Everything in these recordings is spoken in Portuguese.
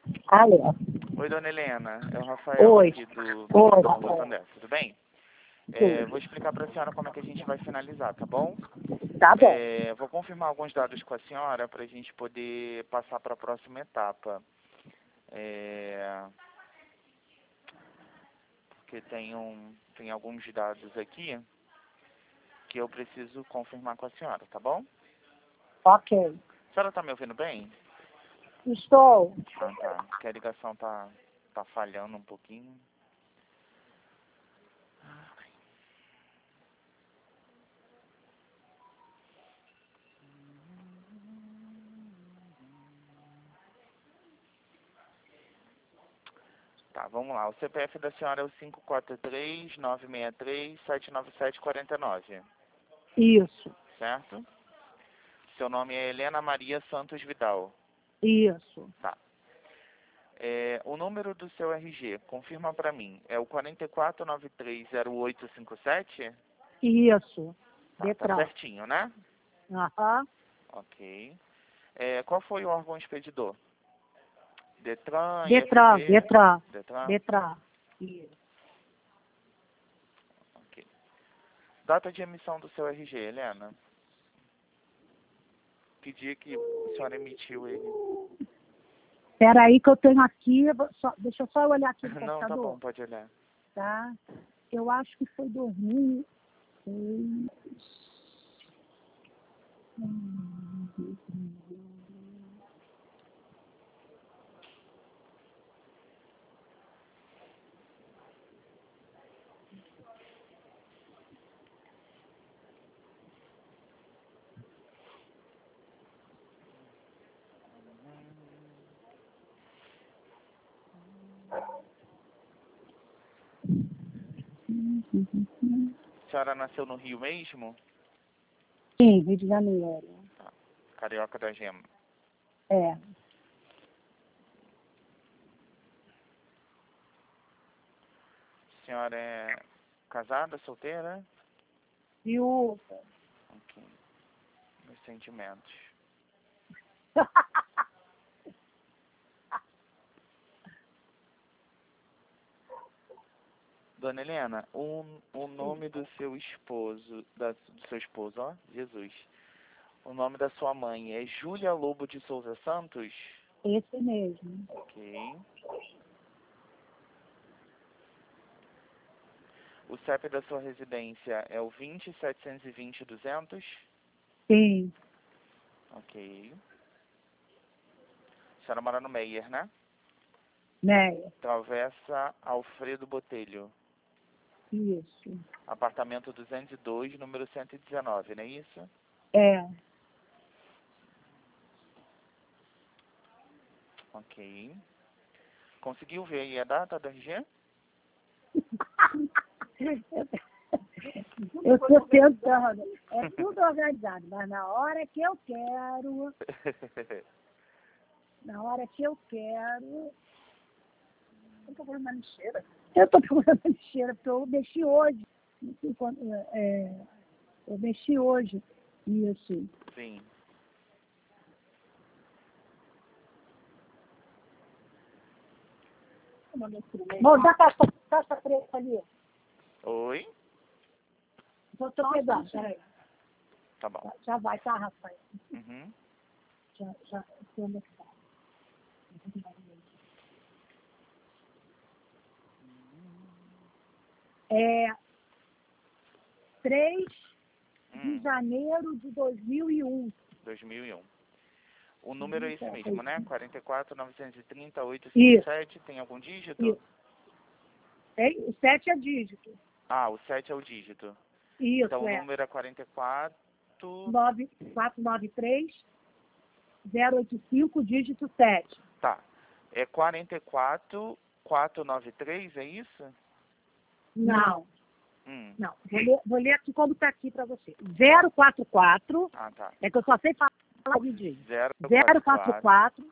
Alô. Oi, dona Helena. É o Rafael Oi. aqui do Oi. Rua Sandé. Tudo bem? Vou explicar para a senhora como é que a gente vai finalizar, tá bom? Tá bom. Vou confirmar alguns dados com a senhora para a gente poder passar para a próxima etapa. Porque tem alguns dados aqui que eu preciso confirmar com a senhora, tá bom? Ok. A senhora está me ouvindo bem? Estou. Ah, tá. Porque a ligação tá falhando um pouquinho. Tá, vamos lá. O CPF da senhora é o 543-963-79749, Isso. certo? Seu nome é Helena Maria Santos Vidal. Isso. Tá. O número do seu RG, confirma para mim, é o 44930857? Isso. Tá Detran. certinho, né? Aham. Ok. Qual foi o órgão expedidor? Detran, Detran. IFP? Detran. Detran? Detran. Isso. Ok. Data de emissão do seu RG, Helena? Que dia que a senhora emitiu ele? Espera aí que eu tenho aqui, deixa eu só olhar aqui no Não, tá computador, bom, pode olhar. tá? Eu acho que foi 2006. A senhora nasceu no Rio mesmo? Sim, Rio de Janeiro. Tá. Carioca da Gema. É. A senhora é casada, solteira? Viúva. Ok. Meus sentimentos. Dona Helena, o nome do seu esposo, do seu esposo, ó, Jesus. O nome da sua mãe é Júlia Lobo de Souza Santos? Esse mesmo. Ok. O CEP da sua residência é o 20.720.200? Sim. Ok. A senhora mora no Meier, né? Né? Travessa Alfredo Botelho. Isso. Apartamento 202, número 119, não é isso? É. Ok. Conseguiu ver aí a data do RG? Eu estou tentando. É tudo organizado, mas na hora que eu quero, eu estou procurando na lixeira. Eu estou procurando na lixeira, porque eu mexi hoje. Eu mexi hoje. Isso. Sim. Bom, dá caixa preta ali. Oi? Estou pegando, peraí. Tá bom. Já vai, tá, Rafael? Uhum. Já, onde é que tá? É 3 de janeiro de 2001. 2001. O número é esse mesmo, né? 44.930.857. Isso. Tem algum dígito? Isso. O 7 é dígito. Ah, o 7 é o dígito. Isso, Então o número é 44... 493-085, dígito 7. Tá. É 44.493, é isso? Não. Não. Vou ler aqui como está aqui para você. 044, Ah, tá. é que eu só sei falar rapidinho. 044. 044,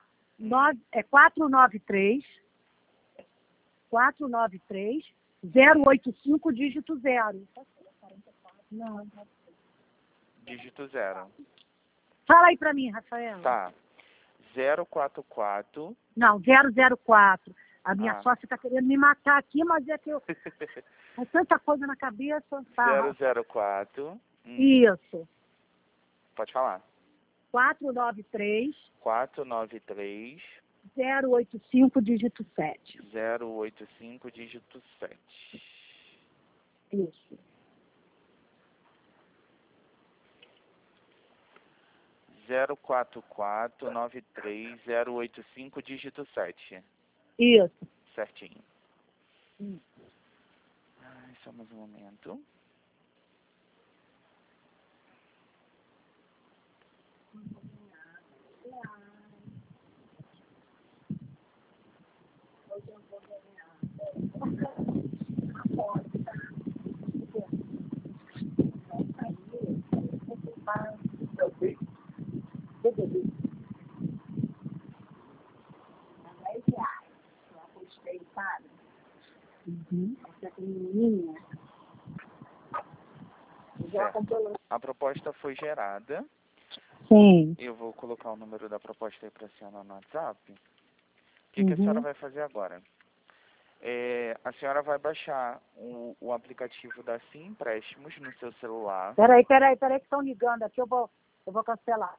493, 085, dígito 0. Não. Dígito 0. Fala aí para mim, Rafael. Tá. 044. Não, 004. A minha Ah. sócia está querendo me matar aqui, mas é que eu... Com tanta coisa na cabeça, tá? 004. Isso. Pode falar. 493 493 085 dígito 7. 085 dígito 7. Isso. 04493 085 dígito 7. Isso. Certinho. Ai, só mais um momento. Essa menininha. Certo. A proposta foi gerada. Sim. Eu vou colocar o número da proposta aí para a senhora no WhatsApp. O que a senhora vai fazer agora? A senhora vai baixar o aplicativo da Sim Empréstimos no seu celular. Peraí, que estão ligando aqui, eu vou cancelar.